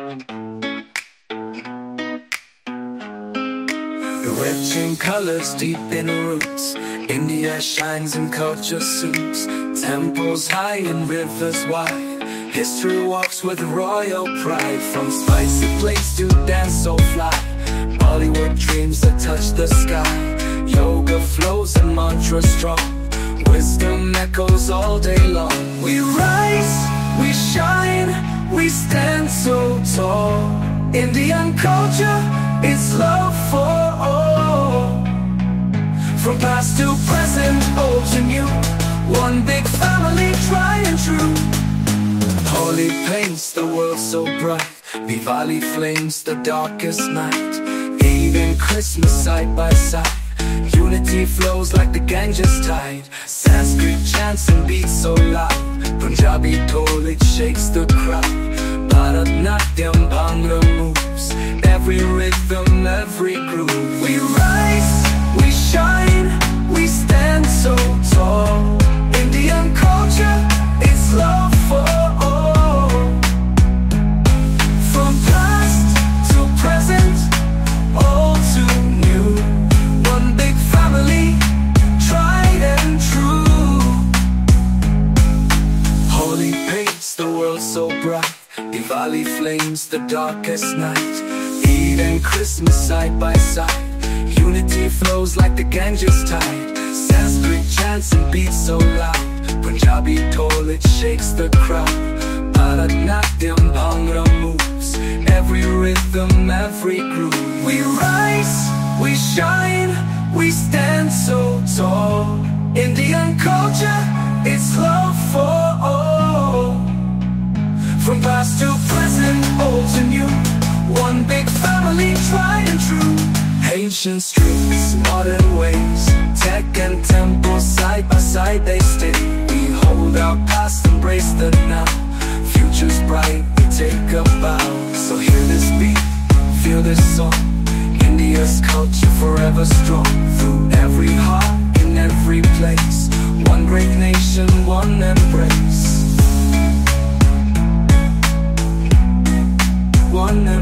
Rich in colors, deep in roots, India shines in culture suits. Temples high and rivers wide, history walks with royal pride. From spicy plates to dance so fly, Bollywood dreams that touch the sky. Yoga flows and mantras strong, wisdom echoes all day long. We rise, we shine, we stand so tall. Indian culture, it's love for all. From past to present, old to new, one big family, tried and true. Holi paints the world so bright, Diwali flames the darkest night. Eid and Christmas side by side, unity flows like the Ganges tide. Sanskrit chants and beats so loud, Punjabi dhol, it shakes the crowd. Bharatnatyam, Bhangra moves, every rhythm, every groove. We rise, we shine, we stand so tall. Indian culture, it's love for all. From past to present, old to new, one big family, tried and true. Holi paints the world so bright, Diwali flames the darkest night. Eid and Christmas side by side, unity flows like the Ganges tide. Sanskrit chants and beats so loud, Punjabi dhol, it shakes the crowd. Bharatnatyam, Bhangra moves, every rhythm, every groove. We rise, we shine, we stand so tall. Indian culture, it's love for all. From past to present, old to new, one big family, tried and true. Ancient streets, modern ways, tech and temple side by side they stay. We hold our past, embrace the now, future's bright, we take a bow. So hear this beat, feel this song, India's culture forever strong. Through every heart, in every place, one great nation, one embrace. One